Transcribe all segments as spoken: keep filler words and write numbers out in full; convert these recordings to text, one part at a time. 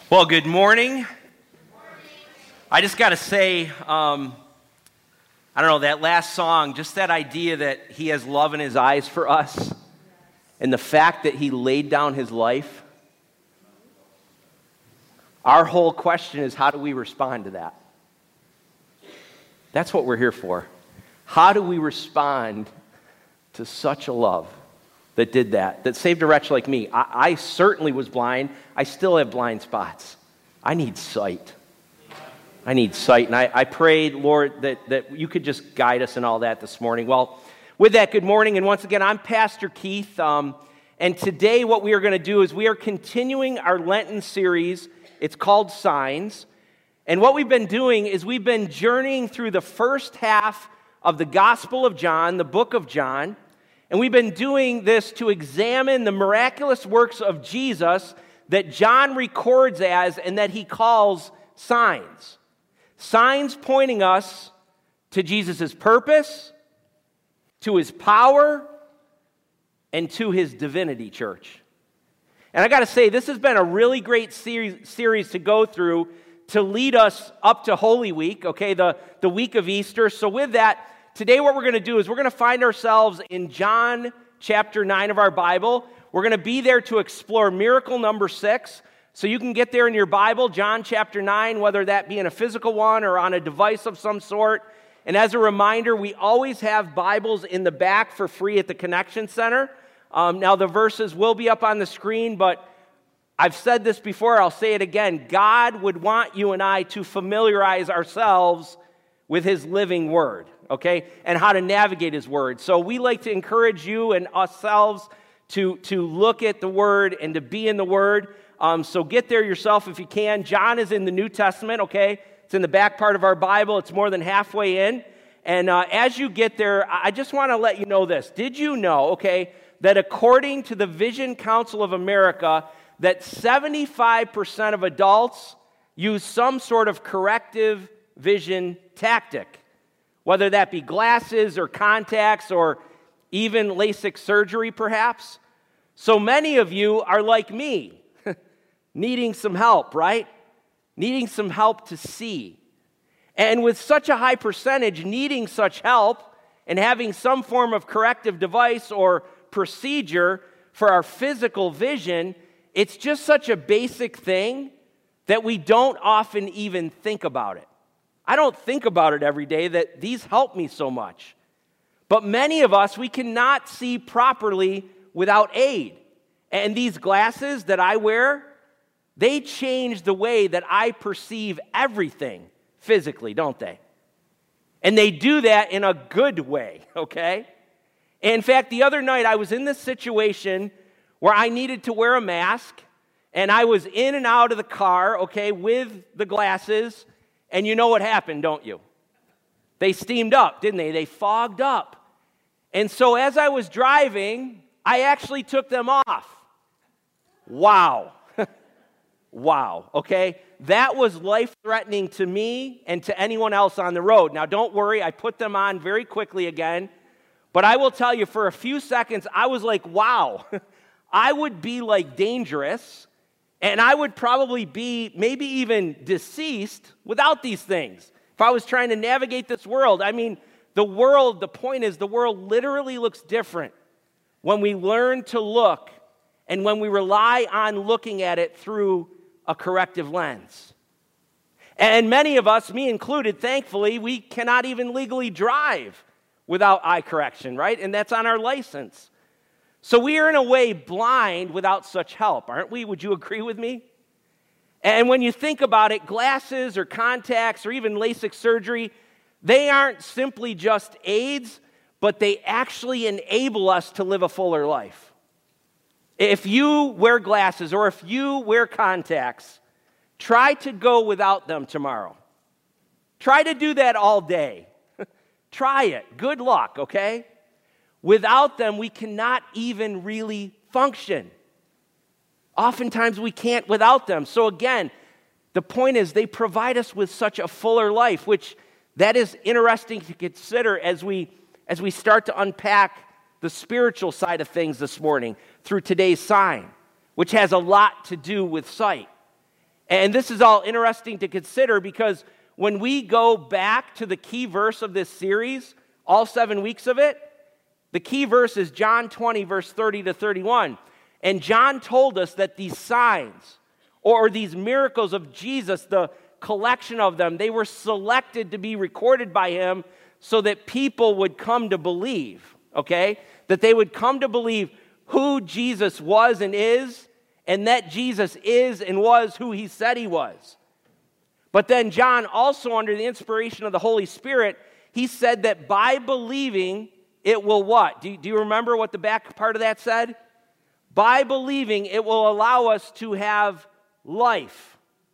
Well, good morning. Good morning. I just got to say, um, I don't know, that last song, just that idea that he has love in his eyes for us, and the fact that he laid down his life. Our whole question is, how do we respond to that? That's what we're here for. How do we respond to such a love that did that, that saved a wretch like me? I, I certainly was blind. I still have blind spots. I need sight. I need sight. And I, I prayed, Lord, that, that you could just guide us in all that this morning. Well, with that, good morning. And once again, I'm Pastor Keith. Um, and today what we are going to do is we are continuing our Lenten series. It's called Signs. And what we've been doing is we've been journeying through the first half of the Gospel of John, the book of John. And we've been doing this to examine the miraculous works of Jesus that John records as and that he calls signs. Signs pointing us to Jesus' purpose, to his power, and to his divinity, church. And I got to say, this has been a really great series, series to go through to lead us up to Holy Week, okay, the, the week of Easter. So with that, today what we're going to do is we're going to find ourselves in John chapter nine of our Bible. We're going to be there to explore miracle number six. So you can get there in your Bible, John chapter nine, whether that be in a physical one or on a device of some sort. And as a reminder, we always have Bibles in the back for free at the Connection Center. Um, now the verses will be up on the screen, but I've said this before, I'll say it again. God would want you and I to familiarize ourselves with his living word, okay, and how to navigate his word. So we like to encourage you and ourselves to, to look at the word and to be in the word. Um, so get there yourself if you can. John is in the New Testament, okay? It's in the back part of our Bible. It's more than halfway in. And uh, as you get there, I just want to let you know this. Did you know, okay, that according to the Vision Council of America, that seventy-five percent of adults use some sort of corrective vision tactic, whether that be glasses or contacts or even LASIK surgery perhaps? So many of you are like me, needing some help, right? Needing some help to see. And with such a high percentage needing such help and having some form of corrective device or procedure for our physical vision, it's just such a basic thing that we don't often even think about it. I don't think about it every day that these help me so much. But many of us, we cannot see properly without aid. And these glasses that I wear, they change the way that I perceive everything physically, don't they? And they do that in a good way, okay? In fact, the other night I was in this situation where I needed to wear a mask, and I was in and out of the car, okay, with the glasses, and you know what happened, don't you? They steamed up, didn't they? They fogged up. And so as I was driving, I actually took them off. Wow. Wow, okay? That was life-threatening to me and to anyone else on the road. Now, don't worry, I put them on very quickly again. But I will tell you, for a few seconds, I was like, wow. I would be like dangerous, and I would probably be maybe even deceased without these things. If I was trying to navigate this world, I mean, the world, the point is, the world literally looks different when we learn to look and when we rely on looking at it through a corrective lens. And many of us, me included, thankfully, we cannot even legally drive without eye correction, right? And that's on our license. So we are in a way blind without such help, aren't we? Would you agree with me? And when you think about it, glasses or contacts or even LASIK surgery, they aren't simply just aids, but they actually enable us to live a fuller life. If you wear glasses or if you wear contacts, try to go without them tomorrow. Try to do that all day. Try it. Good luck, okay? Without them, we cannot even really function. Oftentimes, we can't without them. So again, the point is they provide us with such a fuller life, which that is interesting to consider as we, as we start to unpack the spiritual side of things this morning through today's sign, which has a lot to do with sight. And this is all interesting to consider because when we go back to the key verse of this series, all seven weeks of it, the key verse is John twenty, verse thirty to thirty-one. And John told us that these signs, or these miracles of Jesus, the collection of them, they were selected to be recorded by him so that people would come to believe, okay? That they would come to believe who Jesus was and is, and that Jesus is and was who he said he was. But then John, also under the inspiration of the Holy Spirit, he said that by believing, it will what? Do you, do you remember what the back part of that said? By believing, it will allow us to have life.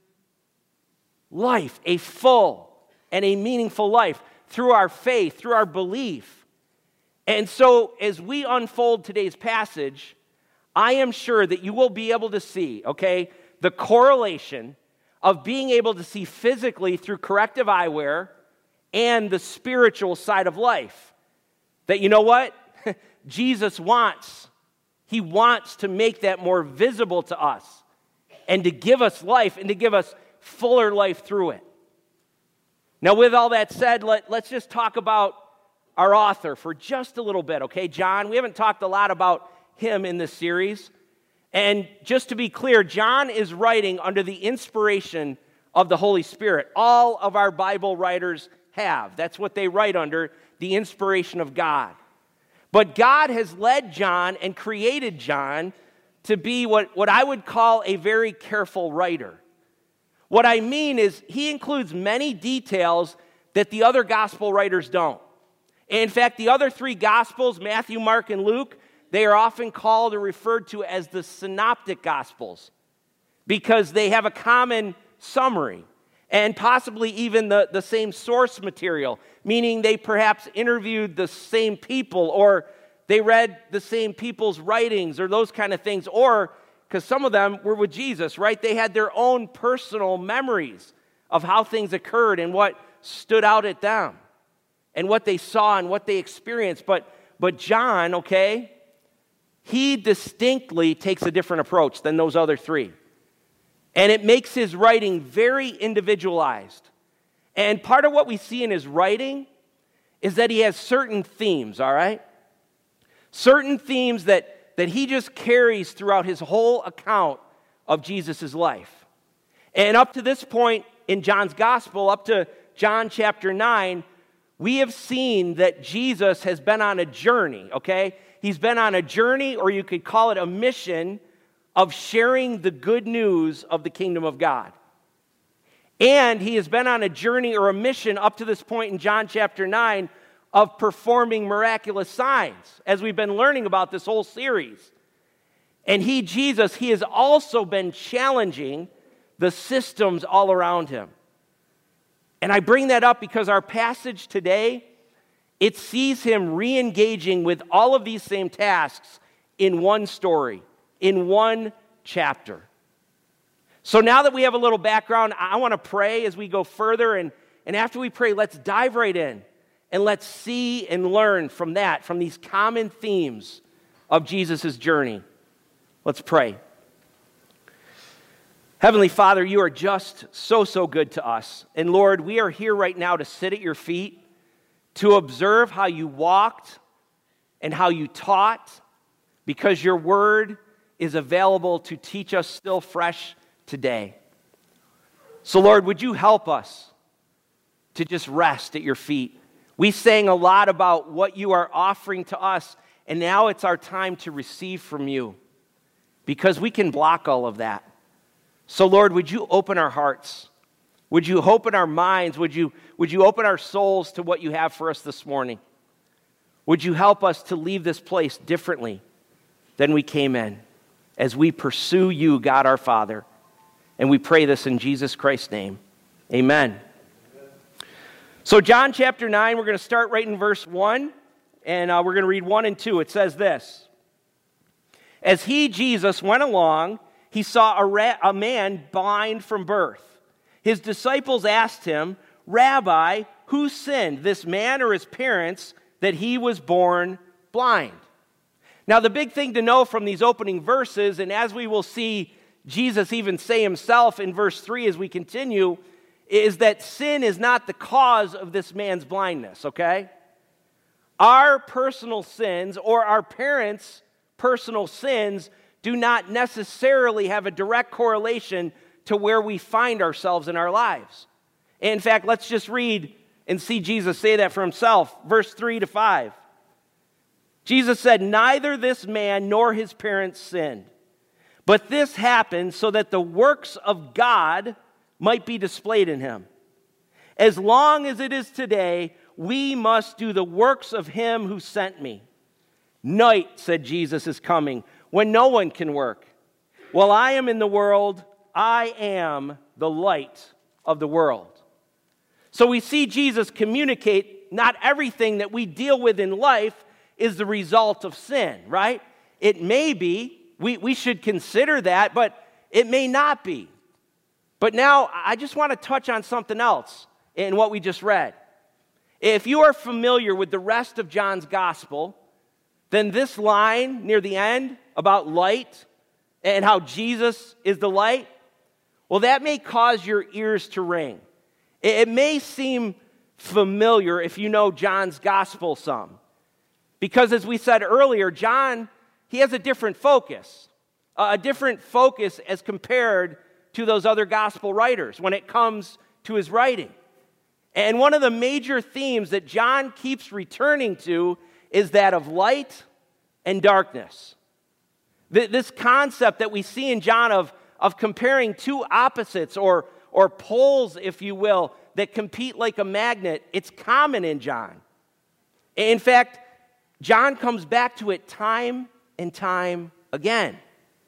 Life, a full and a meaningful life through our faith, through our belief. And so as we unfold today's passage, I am sure that you will be able to see, okay, the correlation of being able to see physically through corrective eyewear and the spiritual side of life. That you know what? Jesus wants, he wants to make that more visible to us and to give us life and to give us fuller life through it. Now, with all that said, let, let's just talk about our author for just a little bit, okay? John, we haven't talked a lot about him in this series. And just to be clear, John is writing under the inspiration of the Holy Spirit. All of our Bible writers have. That's what they write under, the inspiration of God. But God has led John and created John to be what, what I would call a very careful writer. What I mean is he includes many details that the other gospel writers don't. In fact, the other three gospels, Matthew, Mark, and Luke, they are often called or referred to as the synoptic gospels because they have a common summary and possibly even the, the same source material, meaning they perhaps interviewed the same people or they read the same people's writings or those kind of things, or because some of them were with Jesus, right? They had their own personal memories of how things occurred and what stood out at them and what they saw and what they experienced. But, but John, okay, he distinctly takes a different approach than those other three. And it makes his writing very individualized. And part of what we see in his writing is that he has certain themes, all right? Certain themes that that he just carries throughout his whole account of Jesus' life. And up to this point in John's gospel, up to John chapter nine, we have seen that Jesus has been on a journey, okay? He's been on a journey, or you could call it a mission, of sharing the good news of the kingdom of God. And he has been on a journey or a mission up to this point in John chapter nine of performing miraculous signs, as we've been learning about this whole series. And he, Jesus, he has also been challenging the systems all around him. And I bring that up because our passage today, it sees him re-engaging with all of these same tasks in one story, in one chapter. So now that we have a little background, I want to pray as we go further, and, and after we pray, let's dive right in. And let's see and learn from that, from these common themes of Jesus' journey. Let's pray. Heavenly Father, you are just so, so good to us. And Lord, we are here right now to sit at your feet, to observe how you walked and how you taught, because your word is available to teach us still fresh today. So Lord, would you help us to just rest at your feet? We sang a lot about what you are offering to us, and now it's our time to receive from you because we can block all of that. So, Lord, would you open our hearts? Would you open our minds? Would you, would you open our souls to what you have for us this morning? Would you help us to leave this place differently than we came in as we pursue you, God our Father? And we pray this in Jesus Christ's name. Amen. So John chapter nine, we're going to start right in verse one, and uh, we're going to read one and two. It says this: As he, Jesus, went along, he saw a, ra- a man blind from birth. His disciples asked him, Rabbi, who sinned, this man or his parents, that he was born blind? Now the big thing to know from these opening verses, and as we will see Jesus even say himself in verse three as we continue, is that sin is not the cause of this man's blindness, okay? Our personal sins or our parents' personal sins do not necessarily have a direct correlation to where we find ourselves in our lives. In fact, let's just read and see Jesus say that for himself. Verse three to five. Jesus said, "Neither this man nor his parents sinned, but this happened so that the works of God might be displayed in him. As long as it is today, we must do the works of him who sent me. Night," said Jesus, "is coming when no one can work. While I am in the world, I am the light of the world." So we see Jesus communicate not everything that we deal with in life is the result of sin, right? It may be, we, we should consider that, but it may not be. But now I just want to touch on something else in what we just read. If you are familiar with the rest of John's gospel, then this line near the end about light and how Jesus is the light, well, that may cause your ears to ring. It may seem familiar if you know John's gospel some. Because as we said earlier, John, he has a different focus. A different focus as compared to those other gospel writers when it comes to his writing. And one of the major themes that John keeps returning to is that of light and darkness. This concept that we see in John of, of comparing two opposites or, or poles, if you will, that compete like a magnet, it's common in John. In fact, John comes back to it time and time again.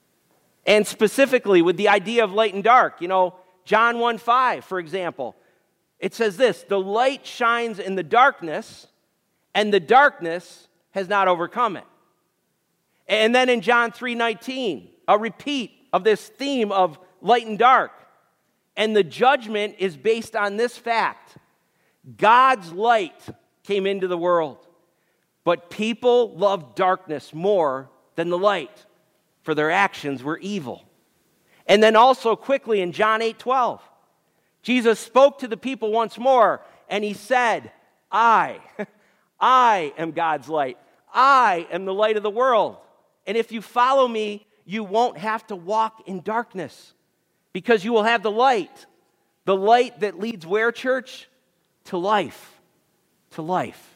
And specifically with the idea of light and dark, you know, John one five, for example, it says this, "The light shines in the darkness, and the darkness has not overcome it." And then in John three nineteen, a repeat of this theme of light and dark. And the judgment is based on this fact: God's light came into the world, but people loved darkness more than the light, for their actions were evil. And then also quickly in John eight twelve, Jesus spoke to the people once more, and he said, I, I am God's light. I am the light of the world. And if you follow me, you won't have to walk in darkness, because you will have the light. The light that leads where, church? To life. To life.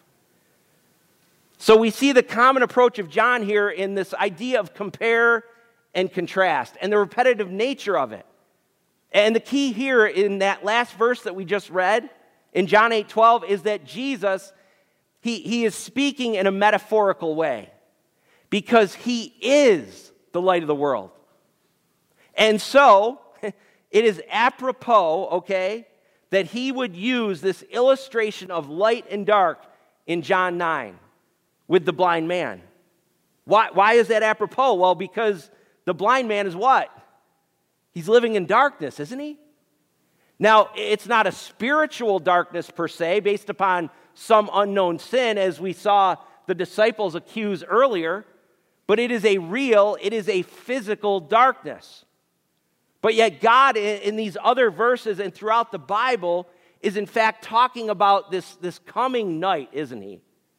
So we see the common approach of John here in this idea of compare and contrast and the repetitive nature of it. And the key here in that last verse that we just read in John eight twelve is that Jesus, he, he is speaking in a metaphorical way because he is the light of the world. And so it is apropos, okay, that he would use this illustration of light and dark in John nine with the blind man. Why, why is that apropos? Well, because the blind man is what? He's living in darkness, isn't he? Now, it's not a spiritual darkness per se, based upon some unknown sin, as we saw the disciples accuse earlier, but it is a real, it is a physical darkness. But yet God, in these other verses and throughout the Bible, is in fact talking about this, this coming night, isn't he?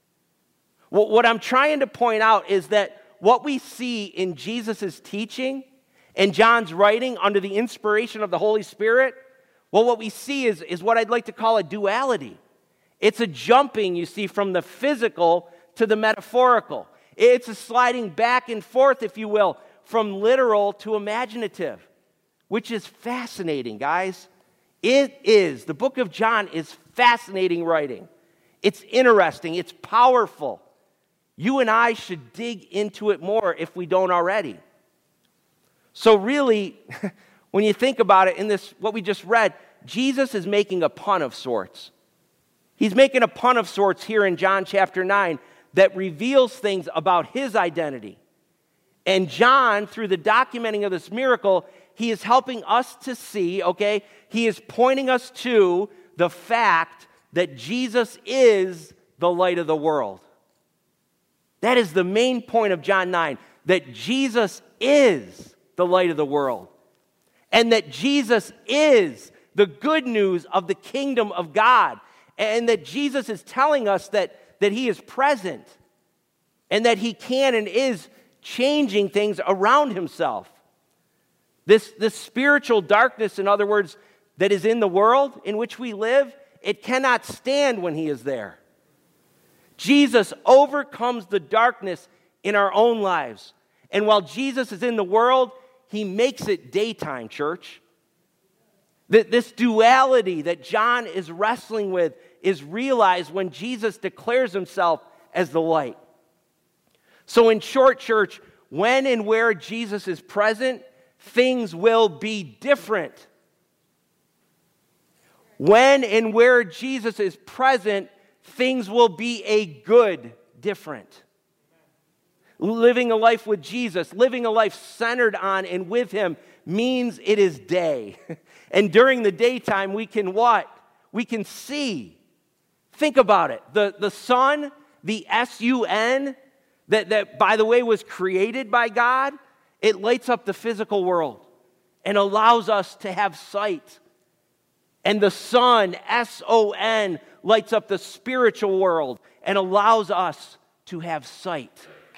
What I'm trying to point out is that what we see in Jesus' teaching and John's writing under the inspiration of the Holy Spirit, well, what we see is, is what I'd like to call a duality. It's a jumping, you see, from the physical to the metaphorical. It's a sliding back and forth, if you will, from literal to imaginative, which is fascinating, guys. It is. The book of John is fascinating writing. It's interesting. It's powerful. You and I should dig into it more if we don't already. So really, when you think about it in this, what we just read, Jesus is making a pun of sorts. He's making a pun of sorts here in John chapter nine that reveals things about his identity. And John, through the documenting of this miracle, he is helping us to see, okay, he is pointing us to the fact that Jesus is the light of the world. That is the main point of John nine, that Jesus is the light of the world. and that Jesus is the good news of the kingdom of God, and that Jesus is telling us that, that he is present and that he can and is changing things around himself. This, this spiritual darkness, in other words, that is in the world in which we live, it cannot stand when he is there. Jesus overcomes the darkness in our own lives. And while Jesus is in the world, he makes it daytime, church. This duality that John is wrestling with is realized when Jesus declares himself as the light. So in short, church, when and where Jesus is present, things will be different. When and where Jesus is present, things will be a good different. Living a life with Jesus, living a life centered on and with him means it is day. And during the daytime, we can what? We can see. Think about it. The, the sun, the S U N, that, that, by the way, was created by God, it lights up the physical world and allows us to have sight. And the sun, S O N, lights up the spiritual world and allows us to have sight.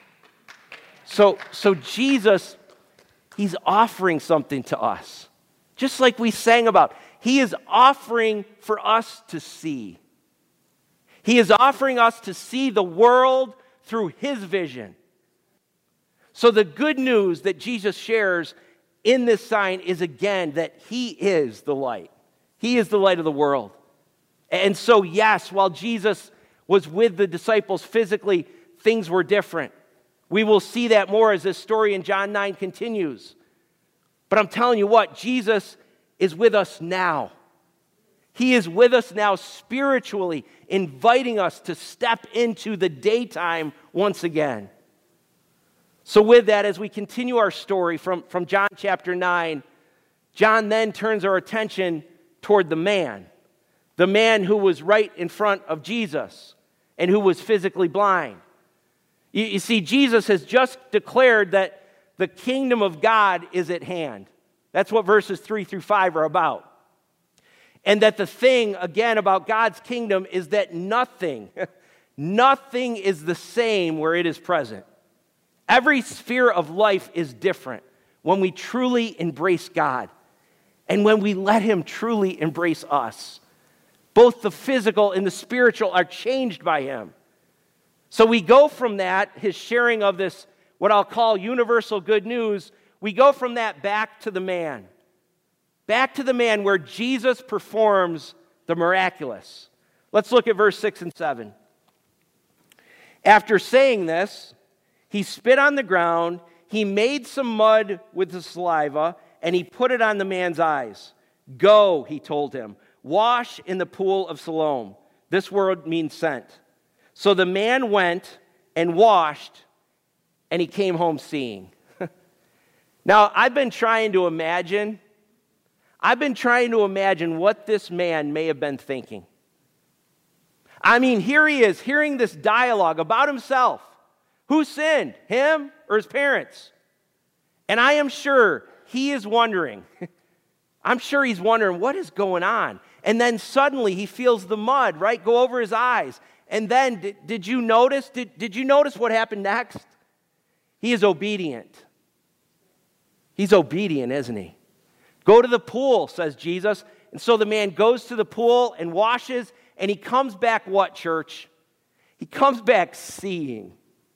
So, so Jesus, he's offering something to us. Just like we sang about, he is offering for us to see. He is offering us to see the world through his vision. So the good news that Jesus shares in this sign is, again, that he is the light. He is the light of the world. And so, yes, while Jesus was with the disciples physically, things were different. We will see that more as this story in John nine continues. But I'm telling you what, Jesus is with us now. He is with us now spiritually, inviting us to step into the daytime once again. So with that, as we continue our story from, from John chapter nine, John then turns our attention toward the man, the man who was right in front of Jesus and who was physically blind. You, you see, Jesus has just declared that the kingdom of God is at hand. That's what verses three through five are about. And that the thing, again, about God's kingdom is that nothing, nothing is the same where it is present. Every sphere of life is different when we truly embrace God and when we let him truly embrace us. Both the physical and the spiritual are changed by him. So we go from that, his sharing of this, what I'll call universal good news, we go from that back to the man. Back to the man where Jesus performs the miraculous. Let's look at verse six and seven. After saying this, he spit on the ground, he made some mud with the saliva, and he put it on the man's eyes. Go, he told him, wash in the pool of Siloam. This word means sent. So the man went and washed, and he came home seeing. Now, I've been trying to imagine, I've been trying to imagine what this man may have been thinking. I mean, here he is, hearing this dialogue about himself. Who sinned, him or his parents? And I am sure he is wondering, I'm sure he's wondering what is going on. And then suddenly he feels the mud, right, go over his eyes. And then, did, did you notice, did, did you notice what happened next? He is obedient. He's obedient, isn't he? Go to the pool, says Jesus. And so the man goes to the pool and washes, and he comes back what, church? He comes back seeing.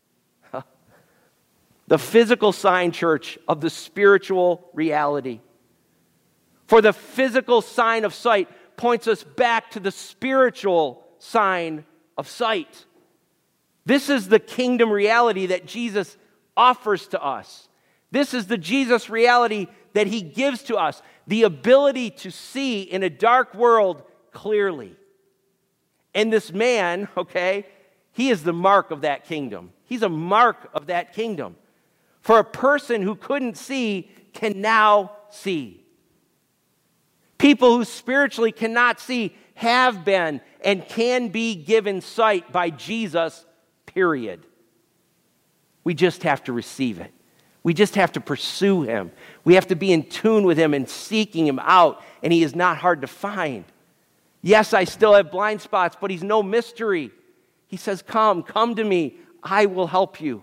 The physical sign, church, of the spiritual reality. For the physical sign of sight points us back to the spiritual sign of sight. This is the kingdom reality that Jesus offers to us. This is the Jesus reality that he gives to us, the ability to see in a dark world clearly. And this man, okay, he is the mark of that kingdom. He's a mark of that kingdom. For a person who couldn't see can now see. People who spiritually cannot see have been and can be given sight by Jesus, period. We just have to receive it. We just have to pursue him. We have to be in tune with him and seeking him out, and he is not hard to find. Yes, I still have blind spots, but he's no mystery. He says, come, come to me. I will help you.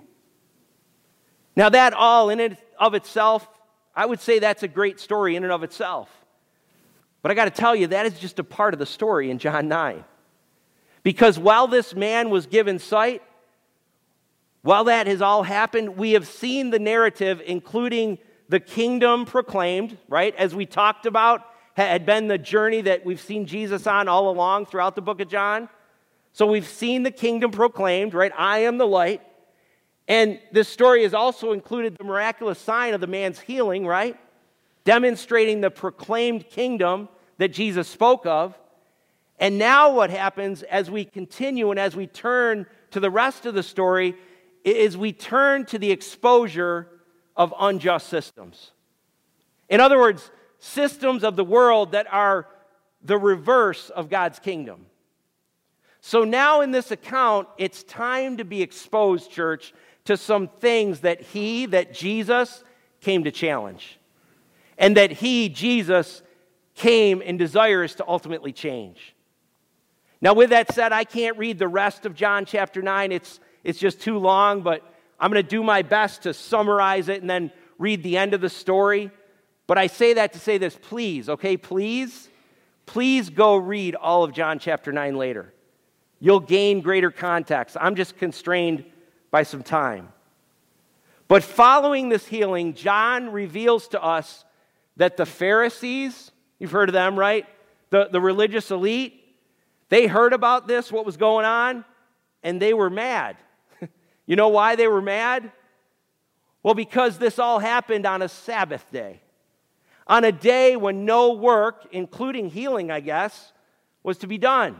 Now that all in and of itself, I would say that's a great story in and of itself. But I got to tell you, that is just a part of the story in John nine. Because while this man was given sight, while that has all happened, we have seen the narrative, including the kingdom proclaimed, right? As we talked about, had been the journey that we've seen Jesus on all along throughout the book of John. So we've seen the kingdom proclaimed, right? I am the light. And this story has also included the miraculous sign of the man's healing, right? Demonstrating the proclaimed kingdom that Jesus spoke of. And now what happens as we continue and as we turn to the rest of the story is we turn to the exposure of unjust systems. In other words, systems of the world that are the reverse of God's kingdom. So now in this account, it's time to be exposed, church, to some things that he, that Jesus, came to challenge. And that he, Jesus, came and desires to ultimately change. Now with that said, I can't read the rest of John chapter nine. It's, it's just too long, but I'm going to do my best to summarize it and then read the end of the story. But I say that to say this, please, okay, please, please go read all of John chapter nine later. You'll gain greater context. I'm just constrained by some time. But following this healing, John reveals to us that the Pharisees, you've heard of them, right? The, the religious elite, they heard about this, what was going on, and they were mad. You know why they were mad? Well, because this all happened on a Sabbath day. On a day when no work, including healing, I guess, was to be done.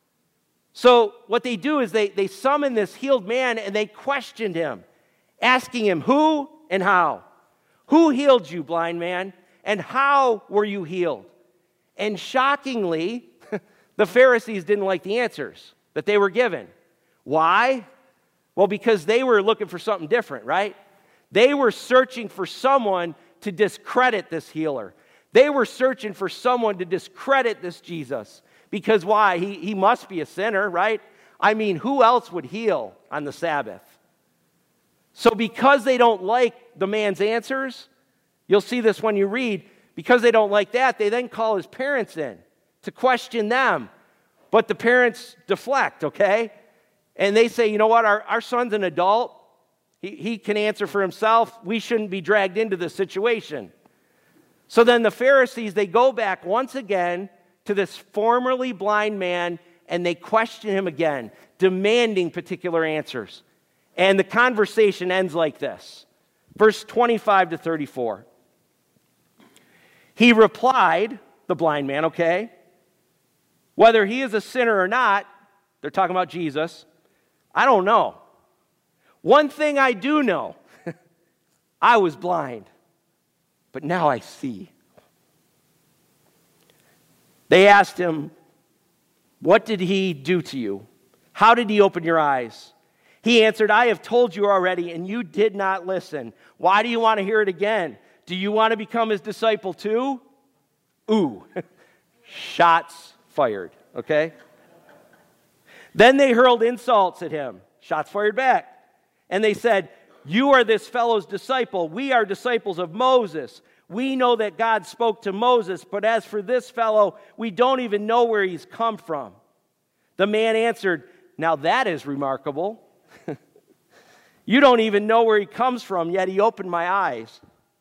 So what they do is they, they summon this healed man and they questioned him, asking him who and how. Who healed you, blind man? And how were you healed? And shockingly, the Pharisees didn't like the answers that they were given. Why? Well, because they were looking for something different, right? They were searching for someone to discredit this healer. They were searching for someone to discredit this Jesus. Because why? He, he must be a sinner, right? I mean, who else would heal on the Sabbath? So because they don't like the man's answers, you'll see this when you read, because they don't like that, they then call his parents in to question them. But the parents deflect, okay? And they say, you know what, our, our son's an adult. He, he can answer for himself. We shouldn't be dragged into this situation. So then the Pharisees, they go back once again to this formerly blind man, and they question him again, demanding particular answers. And the conversation ends like this. Verse twenty-five to thirty-four. He replied, the blind man, okay, whether he is a sinner or not, they're talking about Jesus, I don't know. One thing I do know, I was blind, but now I see. They asked him, what did he do to you? How did he open your eyes? He answered, I have told you already, and you did not listen. Why do you want to hear it again? Do you want to become his disciple too? Ooh, shots fired, okay? Then they hurled insults at him. Shots fired back. And they said, you are this fellow's disciple. We are disciples of Moses. We know that God spoke to Moses, but as for this fellow, we don't even know where he's come from. The man answered, now that is remarkable. You don't even know where he comes from, yet he opened my eyes.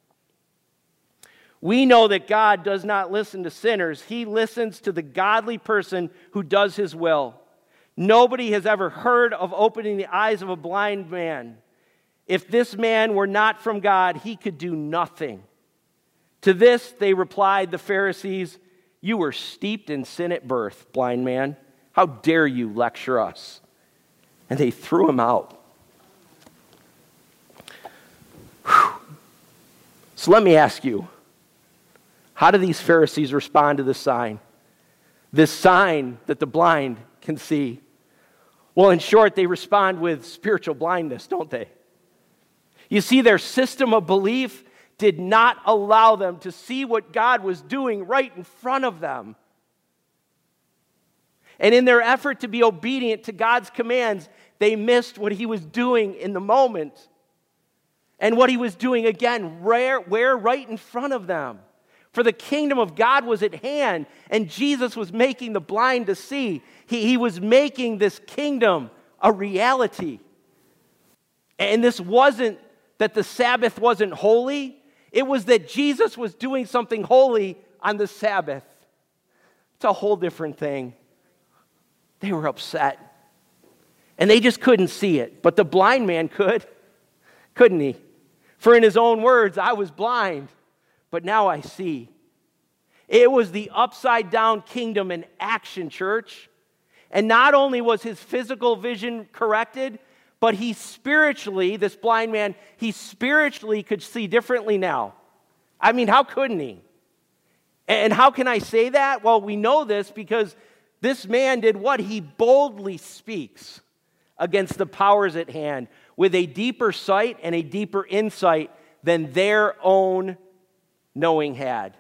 We know that God does not listen to sinners. He listens to the godly person who does his will. Nobody has ever heard of opening the eyes of a blind man. If this man were not from God, he could do nothing. To this they replied, the Pharisees, you were steeped in sin at birth, blind man. How dare you lecture us? And they threw him out. Whew. So let me ask you, how do these Pharisees respond to this sign? This sign that the blind can see. Well, in short, they respond with spiritual blindness, don't they? You see, their system of belief did not allow them to see what God was doing right in front of them. And in their effort to be obedient to God's commands, they missed what he was doing in the moment. And what he was doing again, where, where right in front of them. For the kingdom of God was at hand, and Jesus was making the blind to see. He, he was making this kingdom a reality. And this wasn't that the Sabbath wasn't holy. It was that Jesus was doing something holy on the Sabbath. It's a whole different thing. They were upset. And they just couldn't see it. But the blind man could, couldn't he? For in his own words, I was blind, but now I see. It was the upside down kingdom in action, church. And not only was his physical vision corrected, but he spiritually, this blind man, he spiritually could see differently now. I mean, how couldn't he? And how can I say that? Well, we know this because this man did what? He boldly speaks against the powers at hand with a deeper sight and a deeper insight than their own knowing had.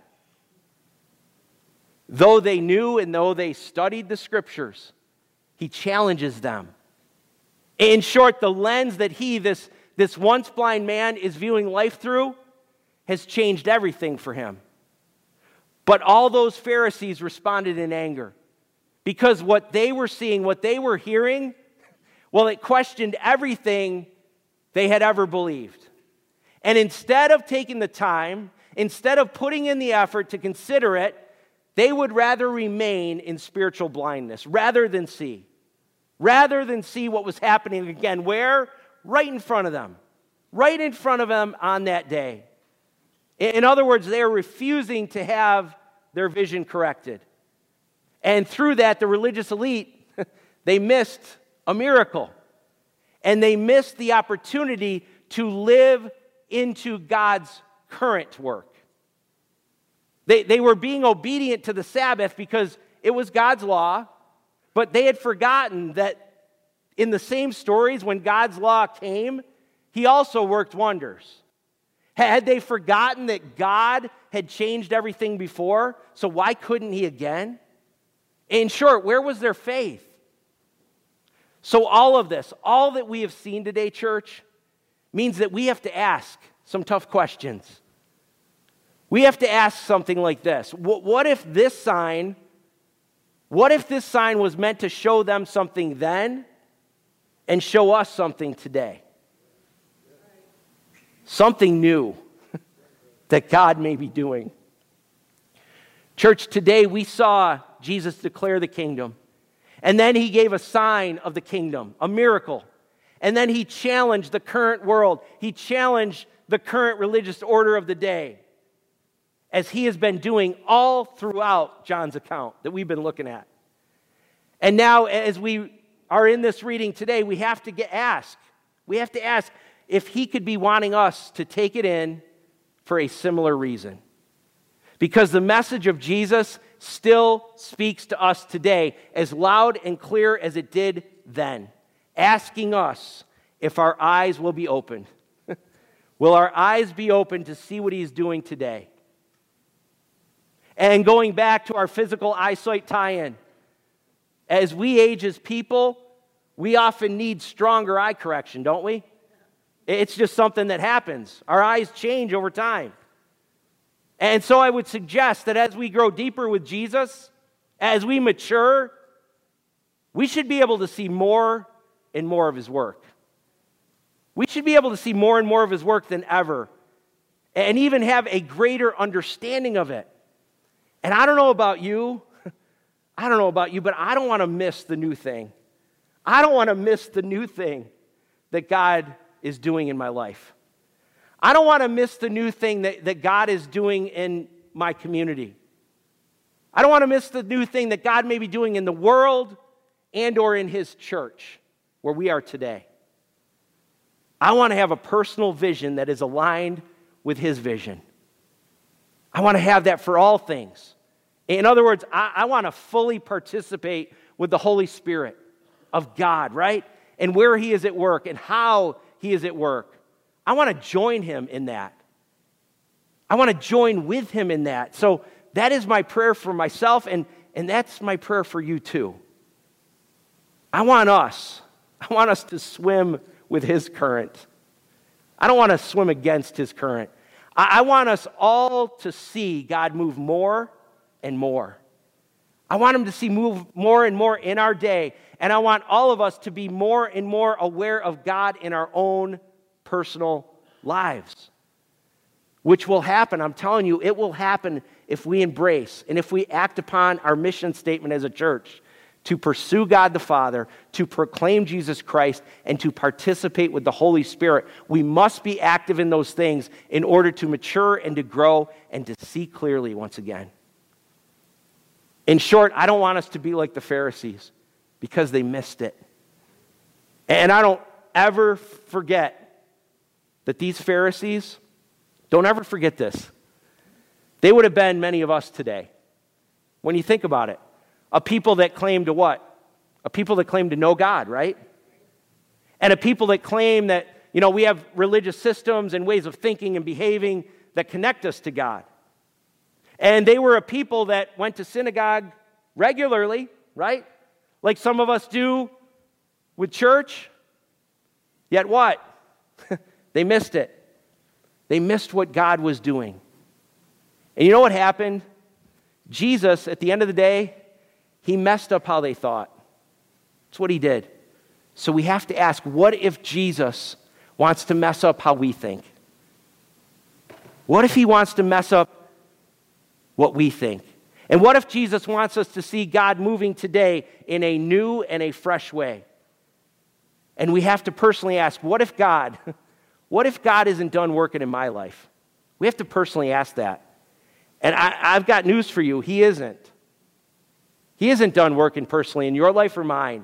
Though they knew and though they studied the scriptures, he challenges them. In short, the lens that he, this, this once blind man, is viewing life through has changed everything for him. But all those Pharisees responded in anger because what they were seeing, what they were hearing, well, it questioned everything they had ever believed. And instead of taking the time, instead of putting in the effort to consider it, they would rather remain in spiritual blindness rather than see. Rather than see what was happening again. Where? Right in front of them. Right in front of them on that day. In other words, they are refusing to have their vision corrected. And through that, the religious elite, they missed a miracle. And they missed the opportunity to live into God's current work. They, they were being obedient to the Sabbath because it was God's law, but they had forgotten that in the same stories when God's law came, he also worked wonders. Had they forgotten that God had changed everything before, so why couldn't he again? In short, where was their faith? So all of this, all that we have seen today, church, means that we have to ask some tough questions. We have to ask something like this. What if this sign, what if this sign was meant to show them something then and show us something today? Something new that God may be doing. Church, today we saw Jesus declare the kingdom. And then he gave a sign of the kingdom, a miracle. And then he challenged the current world. He challenged the current religious order of the day, as he has been doing all throughout John's account that we've been looking at. And now, as we are in this reading today, we have to get ask. We have to ask if he could be wanting us to take it in for a similar reason. Because the message of Jesus still speaks to us today as loud and clear as it did then, asking us if our eyes will be opened. Will our eyes be open to see what he's doing today? And going back to our physical eyesight tie-in, as we age as people, we often need stronger eye correction, don't we? It's just something that happens. Our eyes change over time. And so I would suggest that as we grow deeper with Jesus, as we mature, we should be able to see more and more of his work. We should be able to see more and more of his work than ever, and even have a greater understanding of it. And I don't know about you, I don't know about you, but I don't want to miss the new thing. I don't want to miss the new thing that God is doing in my life. I don't want to miss the new thing that, that God is doing in my community. I don't want to miss the new thing that God may be doing in the world and or in his church where we are today. I want to have a personal vision that is aligned with his vision. I want to have that for all things. In other words, I, I want to fully participate with the Holy Spirit of God, right? And where he is at work and how he is at work. I want to join him in that. I want to join with him in that. So that is my prayer for myself, and, and that's my prayer for you too. I want us, I want us to swim with his current. I don't want to swim against his current. I, I want us all to see God move more and more. I want him to see move more and more in our day, and I want all of us to be more and more aware of God in our own personal lives, which will happen. I'm telling you, it will happen if we embrace and if we act upon our mission statement as a church to pursue God the Father, to proclaim Jesus Christ, and to participate with the Holy Spirit. We must be active in those things in order to mature and to grow and to see clearly once again. In short, I don't want us to be like the Pharisees because they missed it. And I don't ever forget that these Pharisees, don't ever forget this. They would have been many of us today. When you think about it, a people that claim to what? A people that claim to know God, right? And a people that claim that, you know, we have religious systems and ways of thinking and behaving that connect us to God. And they were a people that went to synagogue regularly, right? Like some of us do with church. Yet what? They missed it. They missed what God was doing. And you know what happened? Jesus, at the end of the day, he messed up how they thought. That's what he did. So we have to ask, what if Jesus wants to mess up how we think? What if he wants to mess up what we think? And what if Jesus wants us to see God moving today in a new and a fresh way? And we have to personally ask, what if God, what if God isn't done working in my life? We have to personally ask that. And I, I've got news for you. He isn't. He isn't done working personally in your life or mine.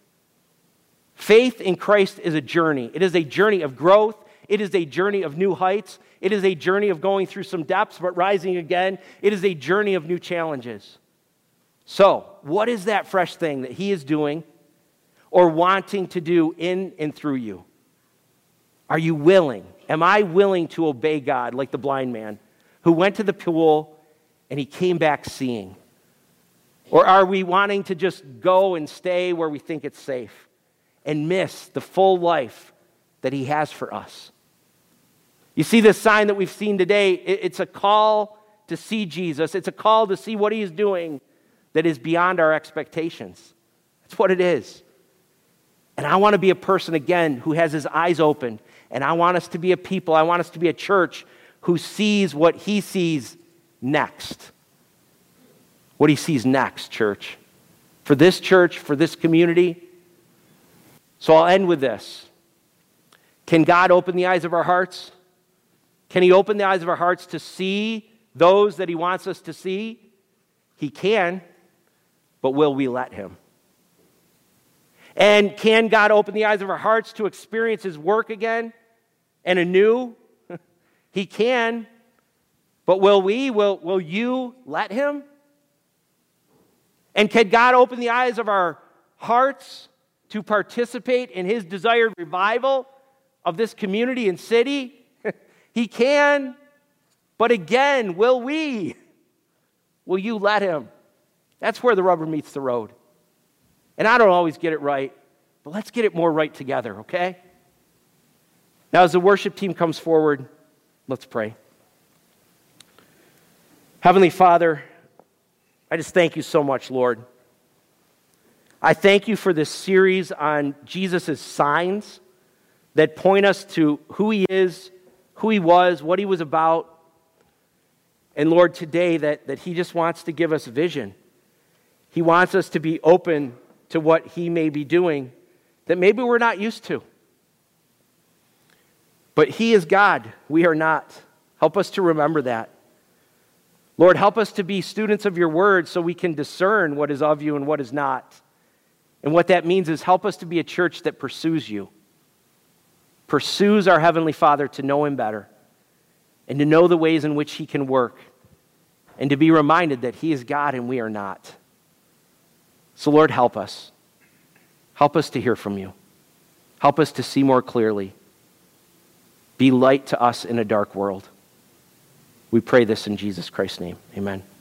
Faith in Christ is a journey. It is a journey of growth. It is a journey of new heights. It is a journey of going through some depths but rising again. It is a journey of new challenges. So, what is that fresh thing that he is doing or wanting to do in and through you? Are you willing? Am I willing to obey God like the blind man who went to the pool and he came back seeing? Or are we wanting to just go and stay where we think it's safe and miss the full life that he has for us? You see this sign that we've seen today, it's a call to see Jesus. It's a call to see what he is doing that is beyond our expectations. That's what it is. And I want to be a person, again, who has his eyes open. And I want us to be a people, I want us to be a church who sees what he sees next. What he sees next, church. For this church, for this community. So I'll end with this. Can God open the eyes of our hearts? Can he open the eyes of our hearts to see those that he wants us to see? He can, but will we let him? And can God open the eyes of our hearts to experience his work again and anew? He can, but will we? Will, will you let him? And can God open the eyes of our hearts to participate in his desired revival of this community and city? He can, but again, will we? Will you let him? That's where the rubber meets the road. And I don't always get it right, but let's get it more right together, okay? Now, as the worship team comes forward, let's pray. Heavenly Father, I just thank you so much, Lord. I thank you for this series on Jesus' signs that point us to who he is, who he was, what he was about. And Lord, today that, that he just wants to give us vision. He wants us to be open to what he may be doing that maybe we're not used to. But he is God. We are not. Help us to remember that. Lord, help us to be students of your word so we can discern what is of you and what is not. And what that means is help us to be a church that pursues you, pursues our Heavenly Father to know him better and to know the ways in which he can work and to be reminded that he is God and we are not. So Lord, help us. Help us to hear from you. Help us to see more clearly. Be light to us in a dark world. We pray this in Jesus Christ's name. Amen.